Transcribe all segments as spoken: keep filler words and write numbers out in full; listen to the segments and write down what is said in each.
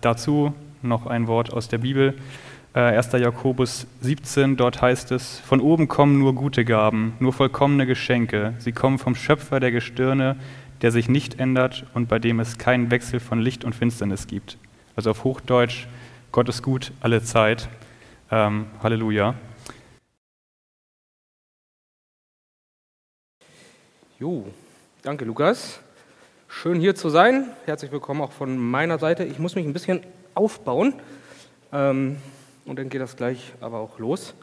dazu noch ein Wort aus der Bibel. Äh, erster Jakobus siebzehn, dort heißt es: Von oben kommen nur gute Gaben, nur vollkommene Geschenke. Sie kommen vom Schöpfer der Gestirne, der sich nicht ändert und bei dem es keinen Wechsel von Licht und Finsternis gibt. Also auf Hochdeutsch: Gott ist gut alle Zeit. Ähm, Halleluja. Jo, danke Lukas. Schön hier zu sein. Herzlich willkommen auch von meiner Seite. Ich muss mich ein bisschen aufbauen ähm, und dann geht das gleich aber auch los.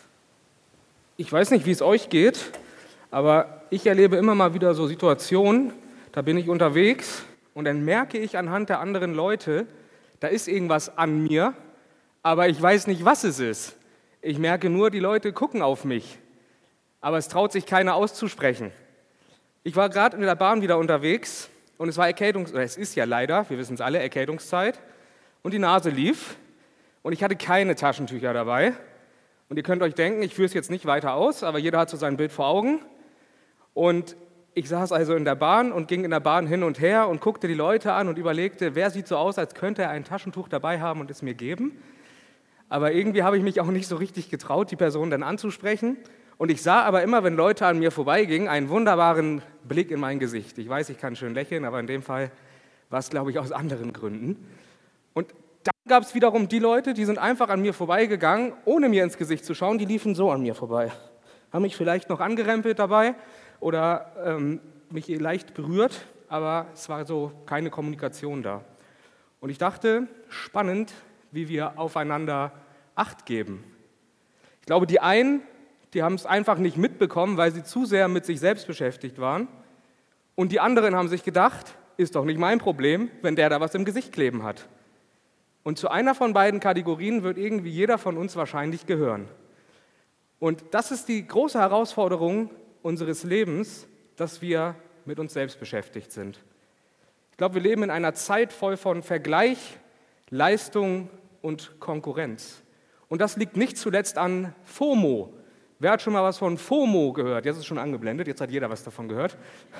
Ich weiß nicht, wie es euch geht, aber ich erlebe immer mal wieder so Situationen, da bin ich unterwegs und dann merke ich anhand der anderen Leute, da ist irgendwas an mir, aber ich weiß nicht, was es ist. Ich merke nur, die Leute gucken auf mich, aber es traut sich keiner auszusprechen. Ich war gerade in der Bahn wieder unterwegs und es war Erkältungs- oder es ist ja leider, wir wissen es alle, Erkältungszeit und die Nase lief und ich hatte keine Taschentücher dabei. Und ihr könnt euch denken, ich führe es jetzt nicht weiter aus, aber jeder hat so sein Bild vor Augen. Und ich saß also in der Bahn und ging in der Bahn hin und her und guckte die Leute an und überlegte, wer sieht so aus, als könnte er ein Taschentuch dabei haben und es mir geben. Aber irgendwie habe ich mich auch nicht so richtig getraut, die Person dann anzusprechen. Und ich sah aber immer, wenn Leute an mir vorbeigingen, einen wunderbaren Blick in mein Gesicht. Ich weiß, ich kann schön lächeln, aber in dem Fall war es, glaube ich, aus anderen Gründen. Und dann gab es wiederum die Leute, die sind einfach an mir vorbeigegangen, ohne mir ins Gesicht zu schauen, die liefen so an mir vorbei. Haben mich vielleicht noch angerempelt dabei oder ähm, mich leicht berührt, aber es war so keine Kommunikation da. Und ich dachte, spannend, wie wir aufeinander Acht geben. Ich glaube, die einen, die haben es einfach nicht mitbekommen, weil sie zu sehr mit sich selbst beschäftigt waren. Und die anderen haben sich gedacht, ist doch nicht mein Problem, wenn der da was im Gesicht kleben hat. Und zu einer von beiden Kategorien wird irgendwie jeder von uns wahrscheinlich gehören. Und das ist die große Herausforderung unseres Lebens, dass wir mit uns selbst beschäftigt sind. Ich glaube, wir leben in einer Zeit voll von Vergleich, Leistung und Konkurrenz. Und das liegt nicht zuletzt an FOMO. Wer hat schon mal was von FOMO gehört? Jetzt ist es schon angeblendet, jetzt hat jeder was davon gehört.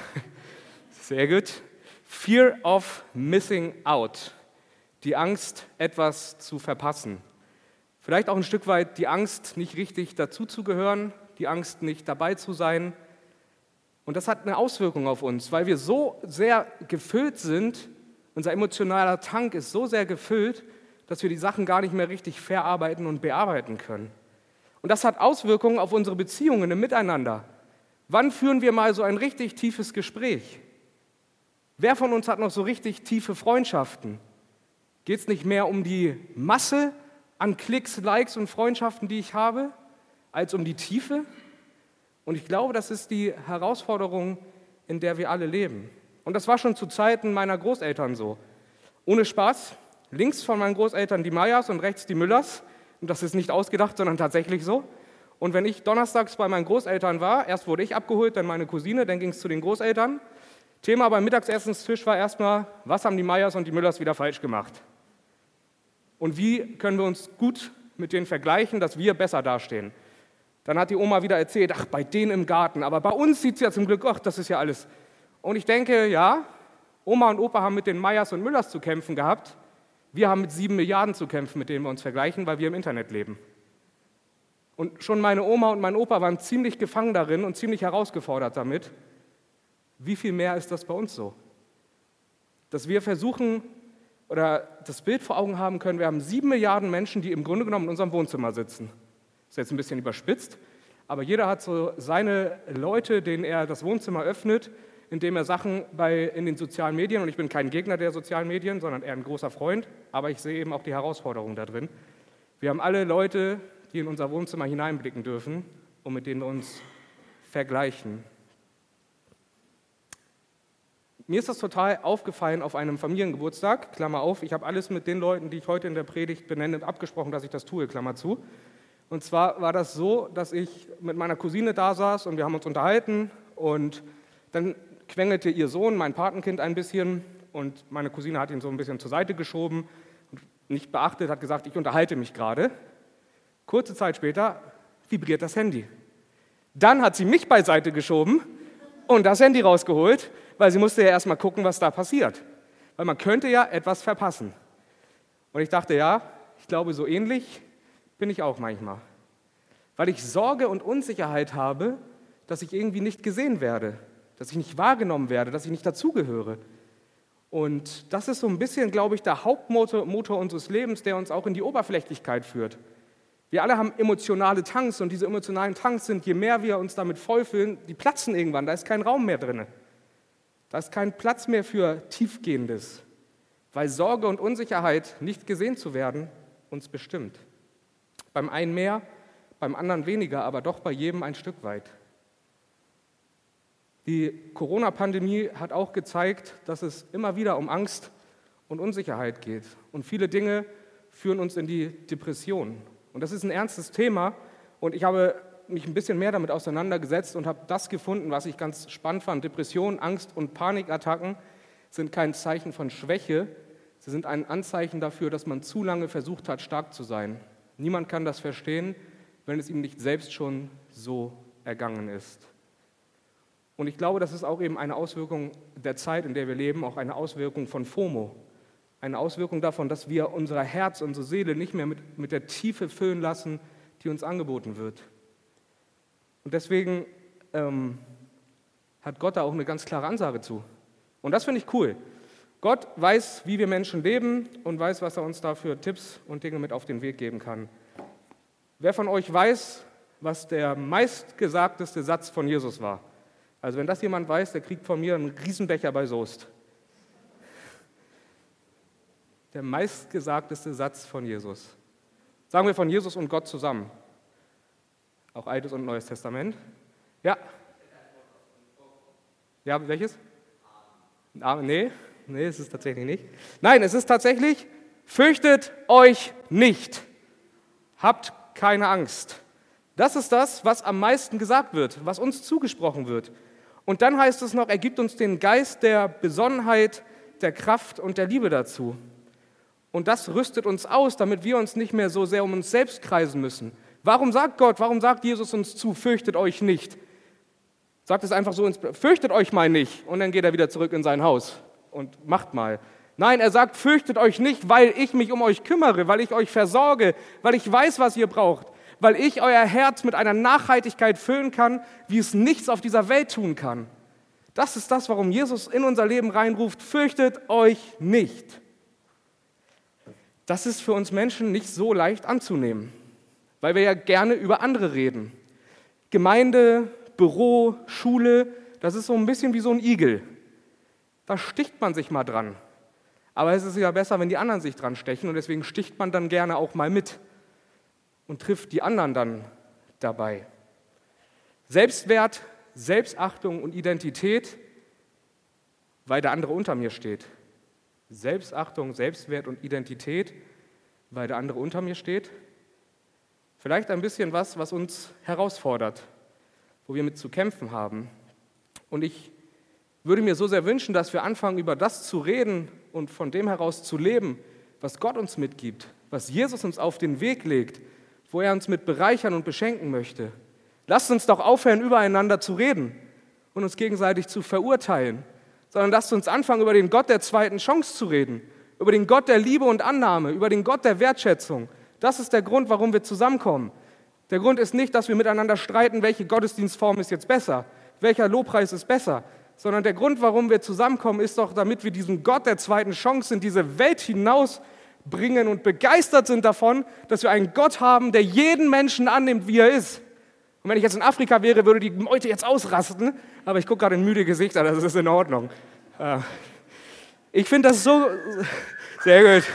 Sehr gut. Fear of Missing Out. Die Angst, etwas zu verpassen. Vielleicht auch ein Stück weit die Angst, nicht richtig dazuzugehören, die Angst, nicht dabei zu sein. Und das hat eine Auswirkung auf uns, weil wir so sehr gefüllt sind, unser emotionaler Tank ist so sehr gefüllt, dass wir die Sachen gar nicht mehr richtig verarbeiten und bearbeiten können. Und das hat Auswirkungen auf unsere Beziehungen im Miteinander. Wann führen wir mal so ein richtig tiefes Gespräch? Wer von uns hat noch so richtig tiefe Freundschaften? Geht es nicht mehr um die Masse an Klicks, Likes und Freundschaften, die ich habe, als um die Tiefe? Und ich glaube, das ist die Herausforderung, in der wir alle leben. Und das war schon zu Zeiten meiner Großeltern so. Ohne Spaß, links von meinen Großeltern die Meyers und rechts die Müllers. Und das ist nicht ausgedacht, sondern tatsächlich so. Und wenn ich donnerstags bei meinen Großeltern war, erst wurde ich abgeholt, dann meine Cousine, dann ging es zu den Großeltern. Thema beim Mittagsessenstisch war erstmal, was haben die Meyers und die Müllers wieder falsch gemacht? Und wie können wir uns gut mit denen vergleichen, dass wir besser dastehen? Dann hat die Oma wieder erzählt, ach, bei denen im Garten, aber bei uns sieht es ja zum Glück, ach, das ist ja alles. Und ich denke, ja, Oma und Opa haben mit den Meyers und Müllers zu kämpfen gehabt. Wir haben mit sieben Milliarden zu kämpfen, mit denen wir uns vergleichen, weil wir im Internet leben. Und schon meine Oma und mein Opa waren ziemlich gefangen darin und ziemlich herausgefordert damit. Wie viel mehr ist das bei uns so? Dass wir versuchen oder das Bild vor Augen haben können, wir haben sieben Milliarden Menschen, die im Grunde genommen in unserem Wohnzimmer sitzen. Das ist jetzt ein bisschen überspitzt, aber jeder hat so seine Leute, denen er das Wohnzimmer öffnet, indem er Sachen bei, in den sozialen Medien, und ich bin kein Gegner der sozialen Medien, sondern eher ein großer Freund, aber ich sehe eben auch die Herausforderung da drin. Wir haben alle Leute, die in unser Wohnzimmer hineinblicken dürfen und mit denen wir uns vergleichen. Mir ist das total aufgefallen auf einem Familiengeburtstag, Klammer auf, ich habe alles mit den Leuten, die ich heute in der Predigt benenne, abgesprochen, dass ich das tue, Klammer zu. Und zwar war das so, dass ich mit meiner Cousine da saß und wir haben uns unterhalten und dann quengelte ihr Sohn, mein Patenkind, ein bisschen und meine Cousine hat ihn so ein bisschen zur Seite geschoben und nicht beachtet, hat gesagt, ich unterhalte mich gerade. Kurze Zeit später vibriert das Handy. Dann hat sie mich beiseite geschoben und das Handy rausgeholt, weil sie musste ja erstmal gucken, was da passiert. Weil man könnte ja etwas verpassen. Und ich dachte, ja, ich glaube, so ähnlich bin ich auch manchmal. Weil ich Sorge und Unsicherheit habe, dass ich irgendwie nicht gesehen werde, dass ich nicht wahrgenommen werde, dass ich nicht dazugehöre. Und das ist so ein bisschen, glaube ich, der Hauptmotor Motor unseres Lebens, der uns auch in die Oberflächlichkeit führt. Wir alle haben emotionale Tanks und diese emotionalen Tanks sind, je mehr wir uns damit vollfüllen, die platzen irgendwann, da ist kein Raum mehr drin. Da ist kein Platz mehr für Tiefgehendes, weil Sorge und Unsicherheit, nicht gesehen zu werden, uns bestimmt. Beim einen mehr, beim anderen weniger, aber doch bei jedem ein Stück weit. Die Corona-Pandemie hat auch gezeigt, dass es immer wieder um Angst und Unsicherheit geht. Und viele Dinge führen uns in die Depression. Und das ist ein ernstes Thema. Und ich habe mich ein bisschen mehr damit auseinandergesetzt und habe das gefunden, was ich ganz spannend fand. Depression, Angst und Panikattacken sind kein Zeichen von Schwäche. Sie sind ein Anzeichen dafür, dass man zu lange versucht hat, stark zu sein. Niemand kann das verstehen, wenn es ihm nicht selbst schon so ergangen ist. Und ich glaube, das ist auch eben eine Auswirkung der Zeit, in der wir leben, auch eine Auswirkung von FOMO. Eine Auswirkung davon, dass wir unser Herz, unsere Seele nicht mehr mit, mit der Tiefe füllen lassen, die uns angeboten wird. Und deswegen ähm, hat Gott da auch eine ganz klare Ansage zu. Und das finde ich cool. Gott weiß, wie wir Menschen leben und weiß, was er uns da für Tipps und Dinge mit auf den Weg geben kann. Wer von euch weiß, was der meistgesagteste Satz von Jesus war? Also wenn das jemand weiß, der kriegt von mir einen Riesenbecher bei Soest. Der meistgesagteste Satz von Jesus. Sagen wir von Jesus und Gott zusammen. Auch Altes und Neues Testament. Ja. Ja, welches? Amen. Nee, nee, es ist tatsächlich nicht. Nein, es ist tatsächlich, fürchtet euch nicht. Habt keine Angst. Das ist das, was am meisten gesagt wird, was uns zugesprochen wird. Und dann heißt es noch, er gibt uns den Geist der Besonnenheit, der Kraft und der Liebe dazu. Und das rüstet uns aus, damit wir uns nicht mehr so sehr um uns selbst kreisen müssen. Warum sagt Gott, warum sagt Jesus uns zu, fürchtet euch nicht? Sagt es einfach so, ins, fürchtet euch mal nicht. Und dann geht er wieder zurück in sein Haus und macht mal. Nein, er sagt, fürchtet euch nicht, weil ich mich um euch kümmere, weil ich euch versorge, weil ich weiß, was ihr braucht. Weil ich euer Herz mit einer Nachhaltigkeit füllen kann, wie es nichts auf dieser Welt tun kann. Das ist das, warum Jesus in unser Leben reinruft, fürchtet euch nicht. Das ist für uns Menschen nicht so leicht anzunehmen, weil wir ja gerne über andere reden. Gemeinde, Büro, Schule, das ist so ein bisschen wie so ein Igel. Da sticht man sich mal dran. Aber es ist ja besser, wenn die anderen sich dran stechen und deswegen sticht man dann gerne auch mal mit. Und trifft die anderen dann dabei. Selbstwert, Selbstachtung und Identität, weil der andere unter mir steht. Selbstachtung, Selbstwert und Identität, weil der andere unter mir steht. Vielleicht ein bisschen was, was uns herausfordert, wo wir mit zu kämpfen haben. Und ich würde mir so sehr wünschen, dass wir anfangen, über das zu reden und von dem heraus zu leben, was Gott uns mitgibt, was Jesus uns auf den Weg legt, wo er uns mit bereichern und beschenken möchte. Lasst uns doch aufhören, übereinander zu reden und uns gegenseitig zu verurteilen, sondern lasst uns anfangen, über den Gott der zweiten Chance zu reden, über den Gott der Liebe und Annahme, über den Gott der Wertschätzung. Das ist der Grund, warum wir zusammenkommen. Der Grund ist nicht, dass wir miteinander streiten, welche Gottesdienstform ist jetzt besser, welcher Lobpreis ist besser, sondern der Grund, warum wir zusammenkommen, ist doch, damit wir diesen Gott der zweiten Chance in diese Welt hinaus bringen und begeistert sind davon, dass wir einen Gott haben, der jeden Menschen annimmt, wie er ist. Und wenn ich jetzt in Afrika wäre, würde die Meute jetzt ausrasten, aber ich gucke gerade in müde Gesichter, das ist in Ordnung. Ich finde das so... Sehr gut.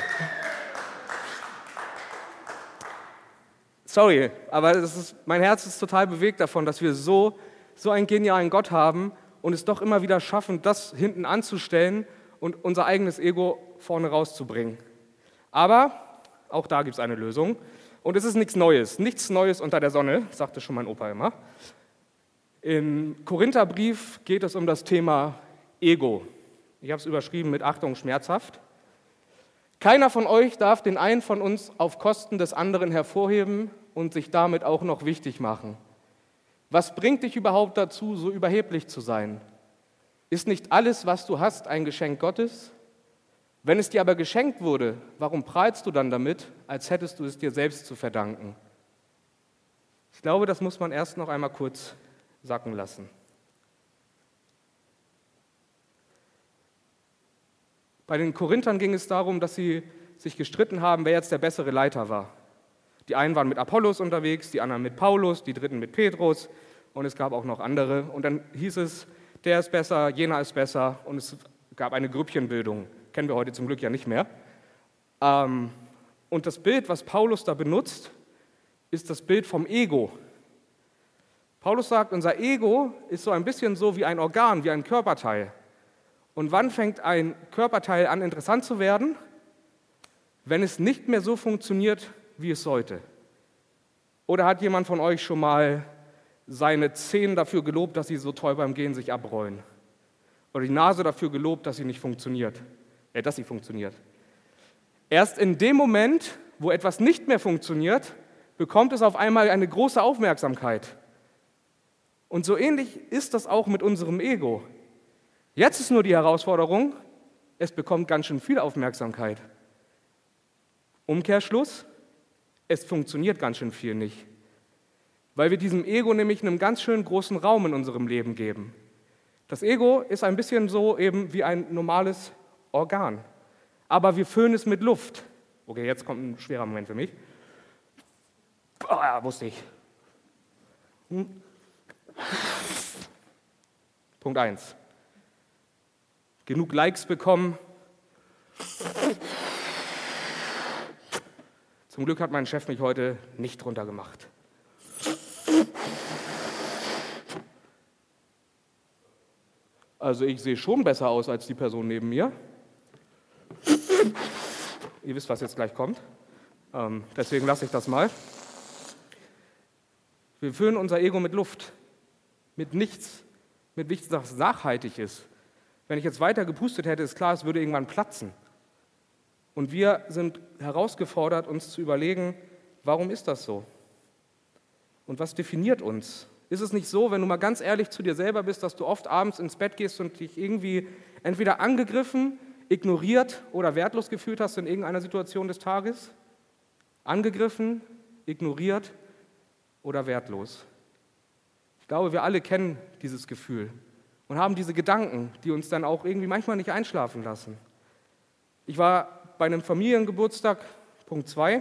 Sorry, aber das ist, mein Herz ist total bewegt davon, dass wir so, so einen genialen Gott haben und es doch immer wieder schaffen, das hinten anzustellen und unser eigenes Ego vorne rauszubringen. Aber auch da gibt es eine Lösung. Und es ist nichts Neues, nichts Neues unter der Sonne, sagte schon mein Opa immer. Im Korintherbrief geht es um das Thema Ego. Ich habe es überschrieben mit Achtung, schmerzhaft. Keiner von euch darf den einen von uns auf Kosten des anderen hervorheben und sich damit auch noch wichtig machen. Was bringt dich überhaupt dazu, so überheblich zu sein? Ist nicht alles, was du hast, ein Geschenk Gottes? Wenn es dir aber geschenkt wurde, warum prahlst du dann damit, als hättest du es dir selbst zu verdanken? Ich glaube, das muss man erst noch einmal kurz sacken lassen. Bei den Korinthern ging es darum, dass sie sich gestritten haben, wer jetzt der bessere Leiter war. Die einen waren mit Apollos unterwegs, die anderen mit Paulus, die dritten mit Petrus und es gab auch noch andere. Und dann hieß es, der ist besser, jener ist besser und es gab eine Grüppchenbildung. Kennen wir heute zum Glück ja nicht mehr. Und das Bild, was Paulus da benutzt, ist das Bild vom Ego. Paulus sagt, unser Ego ist so ein bisschen so wie ein Organ, wie ein Körperteil. Und wann fängt ein Körperteil an, interessant zu werden? Wenn es nicht mehr so funktioniert, wie es sollte. Oder hat jemand von euch schon mal seine Zähne dafür gelobt, dass sie so toll beim Gehen sich abrollen? Oder die Nase dafür gelobt, dass sie nicht funktioniert? Ja, dass sie funktioniert. Erst in dem Moment, wo etwas nicht mehr funktioniert, bekommt es auf einmal eine große Aufmerksamkeit. Und so ähnlich ist das auch mit unserem Ego. Jetzt ist nur die Herausforderung, es bekommt ganz schön viel Aufmerksamkeit. Umkehrschluss, es funktioniert ganz schön viel nicht, weil wir diesem Ego nämlich einen ganz schön großen Raum in unserem Leben geben. Das Ego ist ein bisschen so eben wie ein normales Organ, aber wir füllen es mit Luft. Okay, jetzt kommt ein schwerer Moment für mich. Oh, ja, wusste ich. Hm. Punkt eins. Genug Likes bekommen. Zum Glück hat mein Chef mich heute nicht runtergemacht. Also ich sehe schon besser aus als die Person neben mir. Ihr wisst, was jetzt gleich kommt. Ähm, deswegen lasse ich das mal. Wir füllen unser Ego mit Luft, mit nichts, mit nichts, das nachhaltig ist. Wenn ich jetzt weiter gepustet hätte, ist klar, es würde irgendwann platzen. Und wir sind herausgefordert, uns zu überlegen, warum ist das so? Und was definiert uns? Ist es nicht so, wenn du mal ganz ehrlich zu dir selber bist, dass du oft abends ins Bett gehst und dich irgendwie entweder angegriffen, ignoriert oder wertlos gefühlt hast in irgendeiner Situation des Tages? Angegriffen, ignoriert oder wertlos? Ich glaube, wir alle kennen dieses Gefühl und haben diese Gedanken, die uns dann auch irgendwie manchmal nicht einschlafen lassen. Ich war bei einem Familiengeburtstag, Punkt zwei,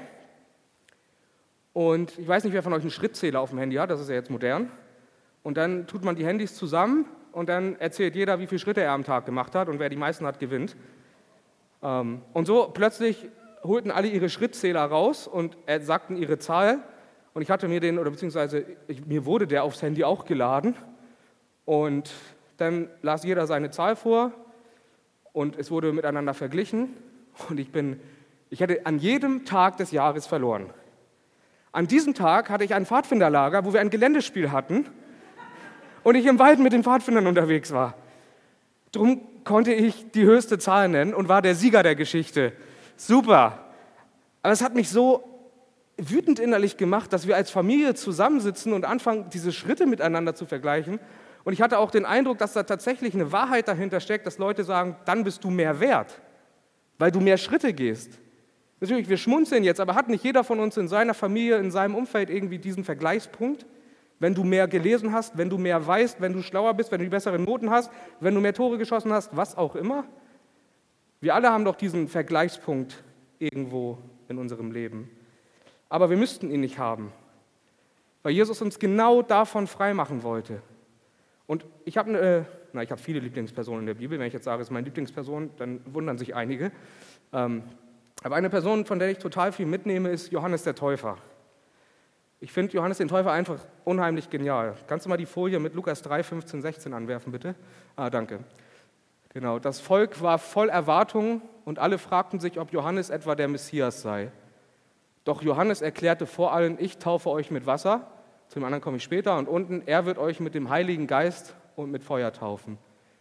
und ich weiß nicht, wer von euch einen Schrittzähler auf dem Handy hat, das ist ja jetzt modern, und dann tut man die Handys zusammen und dann erzählt jeder, wie viele Schritte er am Tag gemacht hat und wer die meisten hat, gewinnt. Und so plötzlich holten alle ihre Schrittzähler raus und sagten ihre Zahl und ich hatte mir den, oder beziehungsweise ich, mir wurde der aufs Handy auch geladen und dann las jeder seine Zahl vor und es wurde miteinander verglichen und ich bin, ich hätte an jedem Tag des Jahres verloren. An diesem Tag hatte ich ein Pfadfinderlager, wo wir ein Geländespiel hatten und ich im Wald mit den Pfadfindern unterwegs war. Drum konnte ich die höchste Zahl nennen und war der Sieger der Geschichte. Super. Aber es hat mich so wütend innerlich gemacht, dass wir als Familie zusammensitzen und anfangen, diese Schritte miteinander zu vergleichen. Und ich hatte auch den Eindruck, dass da tatsächlich eine Wahrheit dahinter steckt, dass Leute sagen, dann bist du mehr wert, weil du mehr Schritte gehst. Natürlich, wir schmunzeln jetzt, aber hat nicht jeder von uns in seiner Familie, in seinem Umfeld irgendwie diesen Vergleichspunkt? Wenn du mehr gelesen hast, wenn du mehr weißt, wenn du schlauer bist, wenn du die besseren Noten hast, wenn du mehr Tore geschossen hast, was auch immer. Wir alle haben doch diesen Vergleichspunkt irgendwo in unserem Leben. Aber wir müssten ihn nicht haben, weil Jesus uns genau davon freimachen wollte. Und ich habe äh, na, ich habe viele Lieblingspersonen in der Bibel. Wenn ich jetzt sage, es ist meine Lieblingsperson, dann wundern sich einige. Ähm, aber eine Person, von der ich total viel mitnehme, ist Johannes der Täufer. Ich finde Johannes den Täufer einfach unheimlich genial. Kannst du mal die Folie mit Lukas drei, fünfzehn, sechzehn anwerfen, bitte? Ah, danke. Genau, das Volk war voll Erwartungen und alle fragten sich, ob Johannes etwa der Messias sei. Doch Johannes erklärte vor allem, ich taufe euch mit Wasser, zu dem anderen komme ich später, und unten, er wird euch mit dem Heiligen Geist und mit Feuer taufen.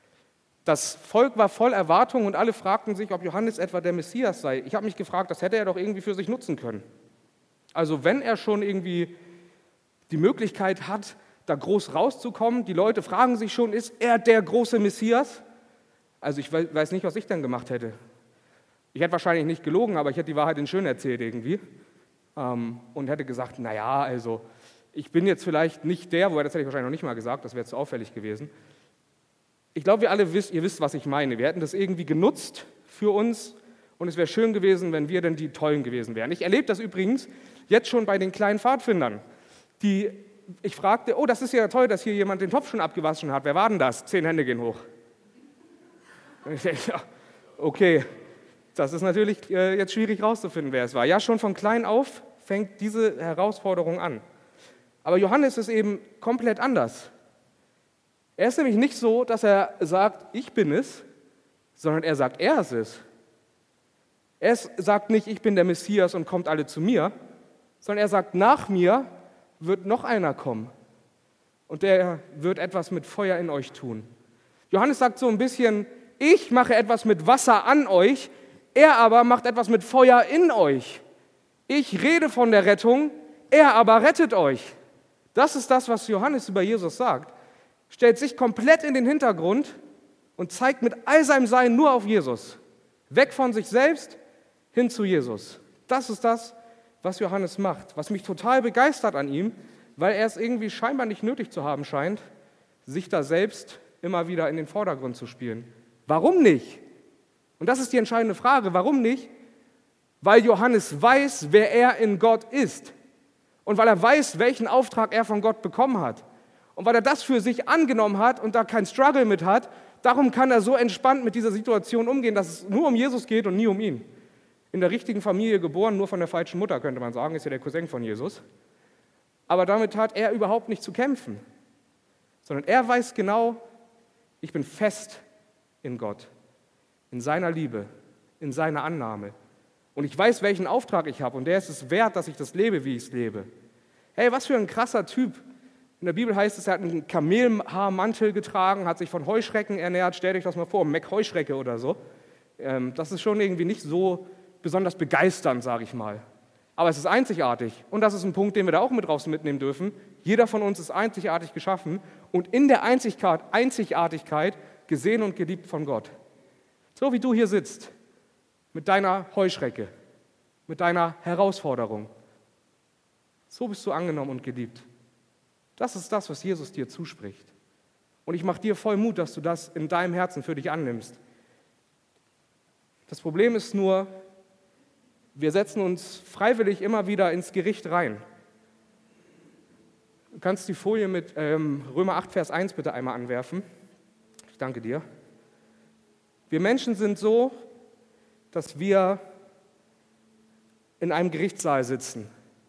Das Volk war voll Erwartungen und alle fragten sich, ob Johannes etwa der Messias sei. Ich habe mich gefragt, das hätte er doch irgendwie für sich nutzen können. Also wenn er schon irgendwie die Möglichkeit hat, da groß rauszukommen, die Leute fragen sich schon, ist er der große Messias? Also ich weiß nicht, was ich dann gemacht hätte. Ich hätte wahrscheinlich nicht gelogen, aber ich hätte die Wahrheit in schön erzählt irgendwie. Ähm, und hätte gesagt, naja, also ich bin jetzt vielleicht nicht der, wobei das hätte ich wahrscheinlich noch nicht mal gesagt, das wäre zu auffällig gewesen. Ich glaube, wir alle wisst, ihr wisst, was ich meine. Wir hätten das irgendwie genutzt für uns und es wäre schön gewesen, wenn wir denn die Tollen gewesen wären. Ich erlebe das übrigens jetzt schon bei den kleinen Pfadfindern. Die, ich fragte, oh, das ist ja toll, dass hier jemand den Topf schon abgewaschen hat. Wer war denn das? Zehn Hände gehen hoch. Und ich denke, ja, okay, das ist natürlich äh, jetzt schwierig rauszufinden, wer es war. Ja, schon von klein auf fängt diese Herausforderung an. Aber Johannes ist eben komplett anders. Er ist nämlich nicht so, dass er sagt, ich bin es, sondern er sagt, er ist es. Er sagt nicht, ich bin der Messias und kommt alle zu mir, sondern er sagt, nach mir wird noch einer kommen und der wird etwas mit Feuer in euch tun. Johannes sagt so ein bisschen, ich mache etwas mit Wasser an euch, er aber macht etwas mit Feuer in euch. Ich rede von der Rettung, er aber rettet euch. Das ist das, was Johannes über Jesus sagt. Stellt sich komplett in den Hintergrund und zeigt mit all seinem Sein nur auf Jesus. Weg von sich selbst hin zu Jesus. Das ist das, was Johannes macht, was mich total begeistert an ihm, weil er es irgendwie scheinbar nicht nötig zu haben scheint, sich da selbst immer wieder in den Vordergrund zu spielen. Warum nicht? Und das ist die entscheidende Frage. Warum nicht? Weil Johannes weiß, wer er in Gott ist. Und weil er weiß, welchen Auftrag er von Gott bekommen hat. Und weil er das für sich angenommen hat und da keinen Struggle mit hat, darum kann er so entspannt mit dieser Situation umgehen, dass es nur um Jesus geht und nie um ihn. In der richtigen Familie geboren, nur von der falschen Mutter, könnte man sagen, ist ja der Cousin von Jesus. Aber damit hat er überhaupt nicht zu kämpfen, sondern er weiß genau, ich bin fest in Gott, in seiner Liebe, in seiner Annahme. Und ich weiß, welchen Auftrag ich habe und der ist es wert, dass ich das lebe, wie ich es lebe. Hey, was für ein krasser Typ. In der Bibel heißt es, er hat einen Kamelhaarmantel getragen, hat sich von Heuschrecken ernährt. Stellt euch das mal vor, Mac-Heuschrecke oder so. Das ist schon irgendwie nicht so besonders begeisternd, sage ich mal. Aber es ist einzigartig. Und das ist ein Punkt, den wir da auch mit raus mitnehmen dürfen. Jeder von uns ist einzigartig geschaffen und in der Einzigartigkeit gesehen und geliebt von Gott. So wie du hier sitzt, mit deiner Heuschrecke, mit deiner Herausforderung. So bist du angenommen und geliebt. Das ist das, was Jesus dir zuspricht. Und ich mache dir voll Mut, dass du das in deinem Herzen für dich annimmst. Das Problem ist nur, wir setzen uns freiwillig immer wieder ins Gericht rein. Du kannst die Folie mit ähm, Römer acht, Vers eins bitte einmal anwerfen. Ich danke dir. Wir Menschen sind so, dass wir in einem Gerichtssaal sitzen.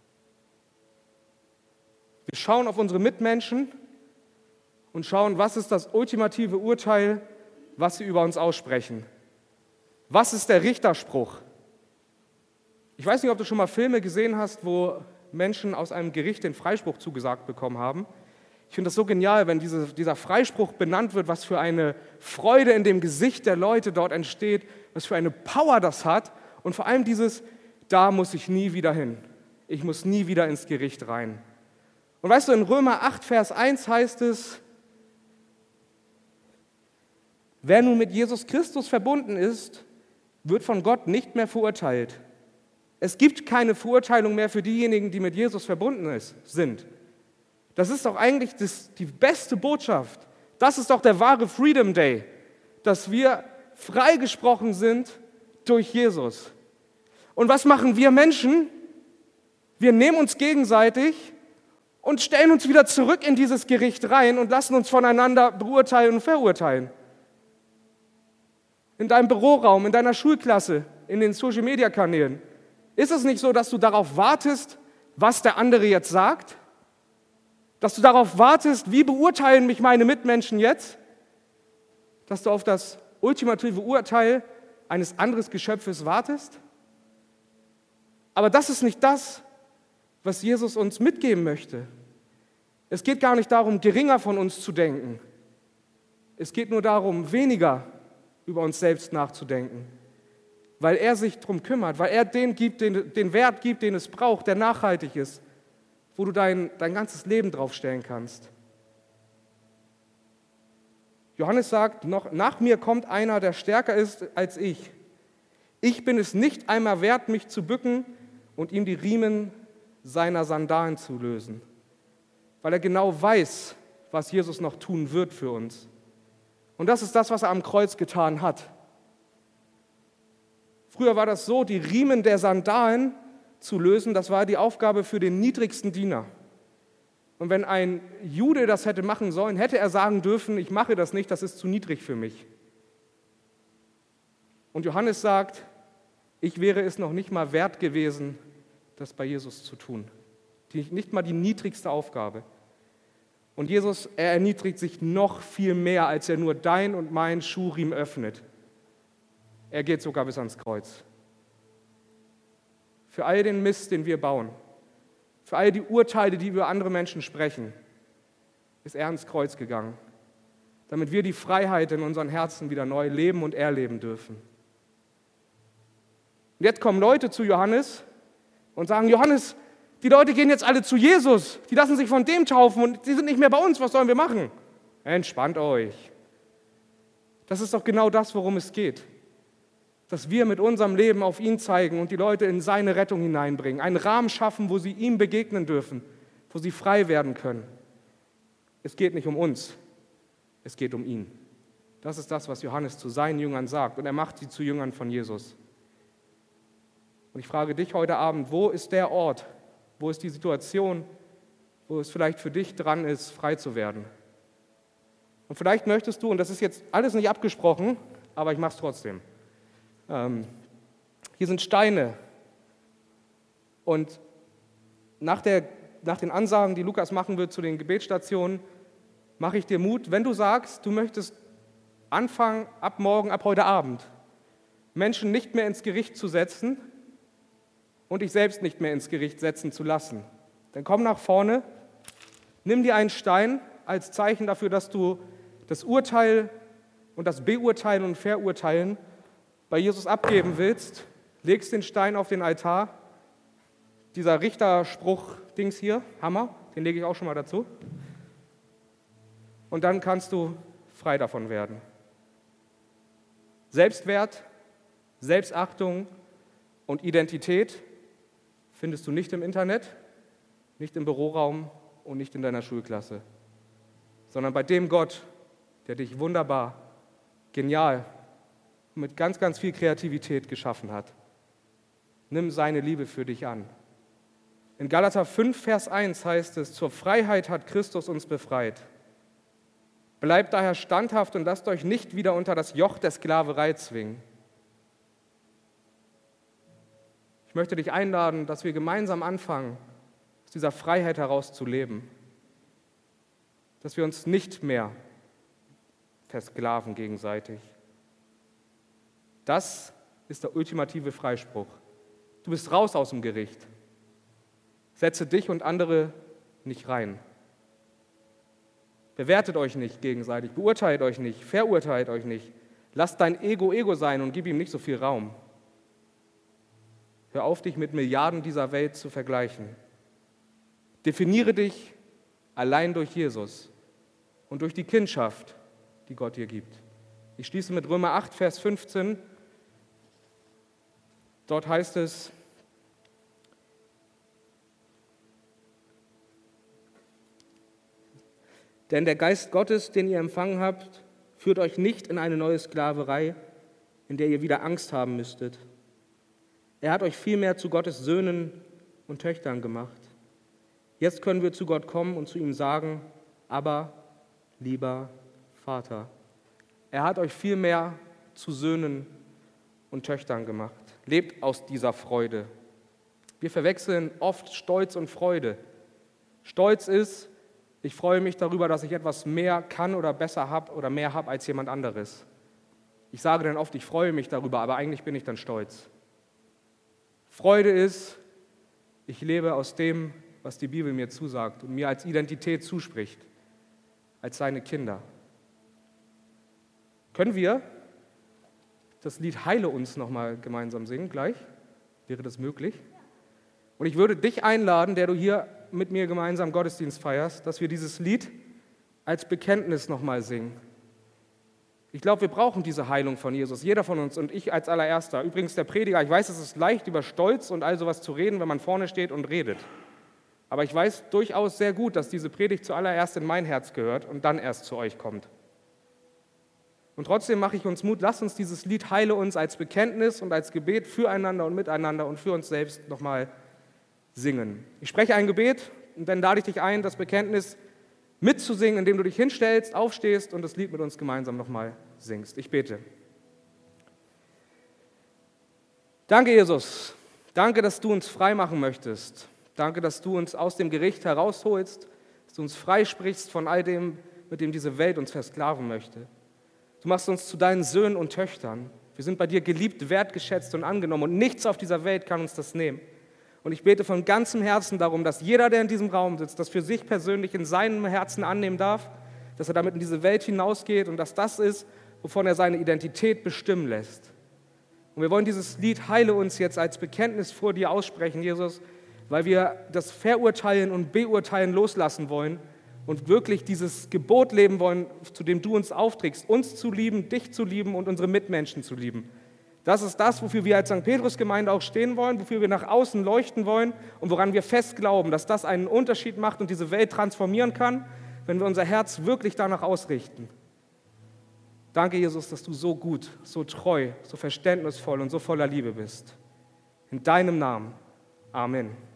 Wir schauen auf unsere Mitmenschen und schauen, was ist das ultimative Urteil, was sie über uns aussprechen. Was ist der Richterspruch? Ich weiß nicht, ob du schon mal Filme gesehen hast, wo Menschen aus einem Gericht den Freispruch zugesagt bekommen haben. Ich finde das so genial, wenn diese, dieser Freispruch benannt wird, was für eine Freude in dem Gesicht der Leute dort entsteht, was für eine Power das hat und vor allem dieses, da muss ich nie wieder hin. Ich muss nie wieder ins Gericht rein. Und weißt du, in Römer acht, Vers eins heißt es, wer nun mit Jesus Christus verbunden ist, wird von Gott nicht mehr verurteilt. Es gibt keine Verurteilung mehr für diejenigen, die mit Jesus verbunden ist, sind. Das ist doch eigentlich das, die beste Botschaft. Das ist doch der wahre Freedom Day, dass wir freigesprochen sind durch Jesus. Und was machen wir Menschen? Wir nehmen uns gegenseitig und stellen uns wieder zurück in dieses Gericht rein und lassen uns voneinander beurteilen und verurteilen. In deinem Büroraum, in deiner Schulklasse, in den Social-Media-Kanälen. Ist es nicht so, dass du darauf wartest, was der andere jetzt sagt? Dass du darauf wartest, wie beurteilen mich meine Mitmenschen jetzt? Dass du auf das ultimative Urteil eines anderen Geschöpfes wartest? Aber das ist nicht das, was Jesus uns mitgeben möchte. Es geht gar nicht darum, geringer von uns zu denken. Es geht nur darum, weniger über uns selbst nachzudenken. Weil er sich darum kümmert, weil er den, gibt, den, den Wert gibt, den es braucht, der nachhaltig ist, wo du dein, dein ganzes Leben draufstellen kannst. Johannes sagt, noch, nach mir kommt einer, der stärker ist als ich. Ich bin es nicht einmal wert, mich zu bücken und ihm die Riemen seiner Sandalen zu lösen, weil er genau weiß, was Jesus noch tun wird für uns. Und das ist das, was er am Kreuz getan hat. Früher war das so, die Riemen der Sandalen zu lösen, das war die Aufgabe für den niedrigsten Diener. Und wenn ein Jude das hätte machen sollen, hätte er sagen dürfen, ich mache das nicht, das ist zu niedrig für mich. Und Johannes sagt, ich wäre es noch nicht mal wert gewesen, das bei Jesus zu tun. Die, nicht mal die niedrigste Aufgabe. Und Jesus, er erniedrigt sich noch viel mehr, als er nur dein und mein Schuhriemen öffnet. Er geht sogar bis ans Kreuz. Für all den Mist, den wir bauen, für all die Urteile, die über andere Menschen sprechen, ist er ans Kreuz gegangen, damit wir die Freiheit in unseren Herzen wieder neu leben und erleben dürfen. Und jetzt kommen Leute zu Johannes und sagen, Johannes, die Leute gehen jetzt alle zu Jesus, die lassen sich von dem taufen und die sind nicht mehr bei uns, was sollen wir machen? Entspannt euch. Das ist doch genau das, worum es geht. Dass wir mit unserem Leben auf ihn zeigen und die Leute in seine Rettung hineinbringen, einen Rahmen schaffen, wo sie ihm begegnen dürfen, wo sie frei werden können. Es geht nicht um uns, es geht um ihn. Das ist das, was Johannes zu seinen Jüngern sagt und er macht sie zu Jüngern von Jesus. Und ich frage dich heute Abend, wo ist der Ort, wo ist die Situation, wo es vielleicht für dich dran ist, frei zu werden? Und vielleicht möchtest du, und das ist jetzt alles nicht abgesprochen, aber ich mache es trotzdem. Ähm, hier sind Steine und nach, der, nach den Ansagen, die Lukas machen wird zu den Gebetsstationen, mache ich dir Mut, wenn du sagst, du möchtest anfangen, ab morgen, ab heute Abend, Menschen nicht mehr ins Gericht zu setzen und dich selbst nicht mehr ins Gericht setzen zu lassen. Dann komm nach vorne, nimm dir einen Stein als Zeichen dafür, dass du das Urteil und das Beurteilen und Verurteilen bei Jesus abgeben willst, legst den Stein auf den Altar. Dieser Richterspruch-Dings hier, Hammer, den lege ich auch schon mal dazu. Und dann kannst du frei davon werden. Selbstwert, Selbstachtung und Identität findest du nicht im Internet, nicht im Büroraum und nicht in deiner Schulklasse, sondern bei dem Gott, der dich wunderbar, genial und mit ganz, ganz viel Kreativität geschaffen hat. Nimm seine Liebe für dich an. In Galater fünf, Vers eins heißt es, zur Freiheit hat Christus uns befreit. Bleibt daher standhaft und lasst euch nicht wieder unter das Joch der Sklaverei zwingen. Ich möchte dich einladen, dass wir gemeinsam anfangen, aus dieser Freiheit heraus zu leben. Dass wir uns nicht mehr versklaven gegenseitig. Das ist der ultimative Freispruch. Du bist raus aus dem Gericht. Setze dich und andere nicht rein. Bewertet euch nicht gegenseitig, beurteilt euch nicht, verurteilt euch nicht. Lasst dein Ego Ego sein und gib ihm nicht so viel Raum. Hör auf, dich mit Milliarden dieser Welt zu vergleichen. Definiere dich allein durch Jesus und durch die Kindschaft, die Gott dir gibt. Ich schließe mit Römer acht, Vers fünfzehn. Dort heißt es, denn der Geist Gottes, den ihr empfangen habt, führt euch nicht in eine neue Sklaverei, in der ihr wieder Angst haben müsstet. Er hat euch vielmehr zu Gottes Söhnen und Töchtern gemacht. Jetzt können wir zu Gott kommen und zu ihm sagen, aber lieber Vater. Er hat euch vielmehr zu Söhnen und Töchtern gemacht. Lebt aus dieser Freude. Wir verwechseln oft Stolz und Freude. Stolz ist, ich freue mich darüber, dass ich etwas mehr kann oder besser habe oder mehr habe als jemand anderes. Ich sage dann oft, ich freue mich darüber, aber eigentlich bin ich dann stolz. Freude ist, ich lebe aus dem, was die Bibel mir zusagt und mir als Identität zuspricht, als seine Kinder. Können wir das Lied Heile uns nochmal gemeinsam singen gleich? Wäre das möglich? Und ich würde dich einladen, der du hier mit mir gemeinsam Gottesdienst feierst, dass wir dieses Lied als Bekenntnis nochmal singen. Ich glaube, wir brauchen diese Heilung von Jesus, jeder von uns und ich als allererster. Übrigens der Prediger, ich weiß, es ist leicht, über Stolz und all sowas zu reden, wenn man vorne steht und redet. Aber ich weiß durchaus sehr gut, dass diese Predigt zuallererst in mein Herz gehört und dann erst zu euch kommt. Und trotzdem mache ich uns Mut, lasst uns dieses Lied Heile uns als Bekenntnis und als Gebet füreinander und miteinander und für uns selbst nochmal singen. Ich spreche ein Gebet und dann lade ich dich ein, das Bekenntnis mitzusingen, indem du dich hinstellst, aufstehst und das Lied mit uns gemeinsam nochmal singst. Ich bete. Danke, Jesus. Danke, dass du uns frei machen möchtest. Danke, dass du uns aus dem Gericht herausholst, dass du uns freisprichst von all dem, mit dem diese Welt uns versklaven möchte. Du machst uns zu deinen Söhnen und Töchtern. Wir sind bei dir geliebt, wertgeschätzt und angenommen und nichts auf dieser Welt kann uns das nehmen. Und ich bete von ganzem Herzen darum, dass jeder, der in diesem Raum sitzt, das für sich persönlich in seinem Herzen annehmen darf, dass er damit in diese Welt hinausgeht und dass das ist, wovon er seine Identität bestimmen lässt. Und wir wollen dieses Lied Heile uns jetzt als Bekenntnis vor dir aussprechen, Jesus, weil wir das Verurteilen und Beurteilen loslassen wollen und wirklich dieses Gebot leben wollen, zu dem du uns aufträgst, uns zu lieben, dich zu lieben und unsere Mitmenschen zu lieben. Das ist das, wofür wir als Sankt Petrus-Gemeinde auch stehen wollen, wofür wir nach außen leuchten wollen und woran wir fest glauben, dass das einen Unterschied macht und diese Welt transformieren kann, wenn wir unser Herz wirklich danach ausrichten. Danke, Jesus, dass du so gut, so treu, so verständnisvoll und so voller Liebe bist. In deinem Namen. Amen.